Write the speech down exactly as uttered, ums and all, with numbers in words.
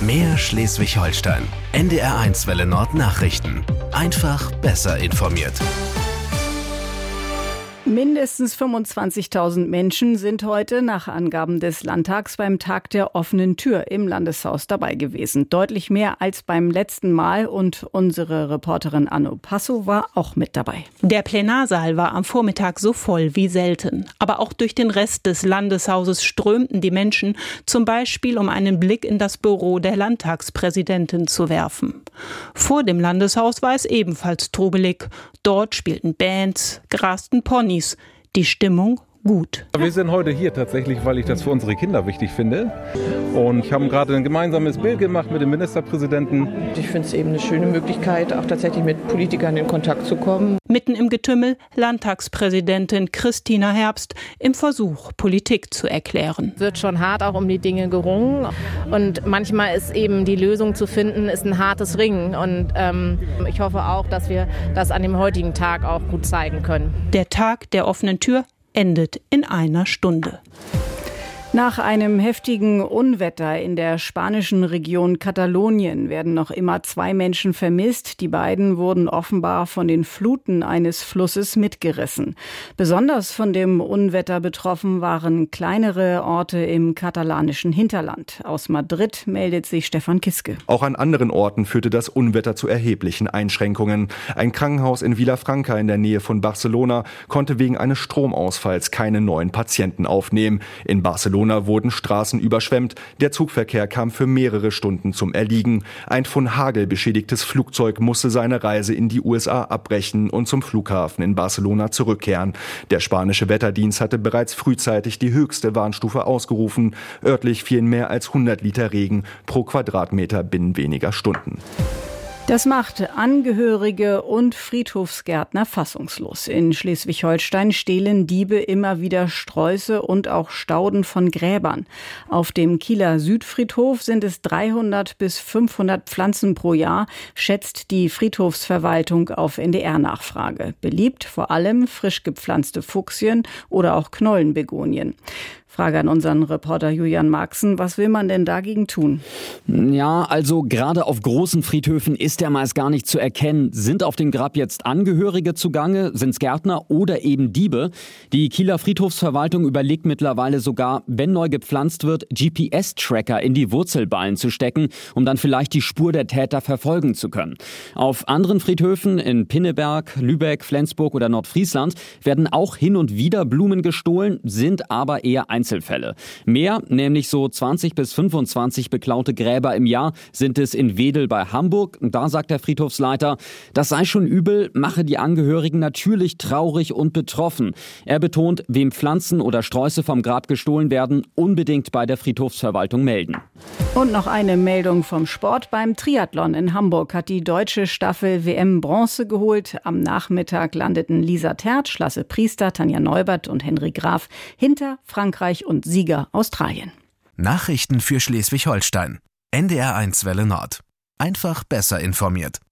Mehr Schleswig-Holstein. N D R eins Welle Nord Nachrichten. Einfach besser informiert. Mindestens fünfundzwanzigtausend Menschen sind heute nach Angaben des Landtags beim Tag der offenen Tür im Landeshaus dabei gewesen. Deutlich mehr als beim letzten Mal, und unsere Reporterin Anno Passo war auch mit dabei. Der Plenarsaal war am Vormittag so voll wie selten. Aber auch durch den Rest des Landeshauses strömten die Menschen, zum Beispiel um einen Blick in das Büro der Landtagspräsidentin zu werfen. Vor dem Landeshaus war es ebenfalls trubelig. Dort spielten Bands, grasten Ponys. Die Stimmung gut. Wir sind heute hier tatsächlich, weil ich das für unsere Kinder wichtig finde. Und ich habe gerade ein gemeinsames Bild gemacht mit dem Ministerpräsidenten. Ich finde es eben eine schöne Möglichkeit, auch tatsächlich mit Politikern in Kontakt zu kommen. Mitten im Getümmel Landtagspräsidentin Christina Herbst im Versuch, Politik zu erklären. Es wird schon hart auch um die Dinge gerungen. Und manchmal ist eben die Lösung zu finden, ist ein hartes Ringen. Und ähm, ich hoffe auch, dass wir das an dem heutigen Tag auch gut zeigen können. Der Tag der offenen Tür endet in einer Stunde. Nach einem heftigen Unwetter in der spanischen Region Katalonien werden noch immer zwei Menschen vermisst. Die beiden wurden offenbar von den Fluten eines Flusses mitgerissen. Besonders von dem Unwetter betroffen waren kleinere Orte im katalanischen Hinterland. Aus Madrid meldet sich Stefan Kiske. Auch an anderen Orten führte das Unwetter zu erheblichen Einschränkungen. Ein Krankenhaus in Vilafranca in der Nähe von Barcelona konnte wegen eines Stromausfalls keine neuen Patienten aufnehmen. In Barcelona wurden Straßen überschwemmt. Der Zugverkehr kam für mehrere Stunden zum Erliegen. Ein von Hagel beschädigtes Flugzeug musste seine Reise in die U S A abbrechen und zum Flughafen in Barcelona zurückkehren. Der spanische Wetterdienst hatte bereits frühzeitig die höchste Warnstufe ausgerufen. Örtlich fielen mehr als hundert Liter Regen pro Quadratmeter binnen weniger Stunden. Das macht Angehörige und Friedhofsgärtner fassungslos. In Schleswig-Holstein stehlen Diebe immer wieder Sträuße und auch Stauden von Gräbern. Auf dem Kieler Südfriedhof sind es dreihundert bis fünfhundert Pflanzen pro Jahr, schätzt die Friedhofsverwaltung auf N D R-Nachfrage. Beliebt vor allem frisch gepflanzte Fuchsien oder auch Knollenbegonien. Frage an unseren Reporter Julian Marxen. Was will man denn dagegen tun? Ja, also gerade auf großen Friedhöfen ist ja meist gar nicht zu erkennen. Sind auf dem Grab jetzt Angehörige zugange? Sind es Gärtner oder eben Diebe? Die Kieler Friedhofsverwaltung überlegt mittlerweile sogar, wenn neu gepflanzt wird, G P S-Tracker in die Wurzelballen zu stecken, um dann vielleicht die Spur der Täter verfolgen zu können. Auf anderen Friedhöfen in Pinneberg, Lübeck, Flensburg oder Nordfriesland werden auch hin und wieder Blumen gestohlen, sind aber eher ein Einzelfälle. Mehr, nämlich so zwanzig bis fünfundzwanzig beklaute Gräber im Jahr, sind es in Wedel bei Hamburg. Da sagt der Friedhofsleiter, das sei schon übel, mache die Angehörigen natürlich traurig und betroffen. Er betont, wem Pflanzen oder Sträuße vom Grab gestohlen werden, unbedingt bei der Friedhofsverwaltung melden. Und noch eine Meldung vom Sport. Beim Triathlon in Hamburg hat die deutsche Staffel W M Bronze geholt. Am Nachmittag landeten Lisa Tertsch, Lasse Priester, Tanja Neubert und Henry Graf hinter Frankreich und Sieger Australien. Nachrichten für Schleswig-Holstein. N D R eins Welle Nord. Einfach besser informiert.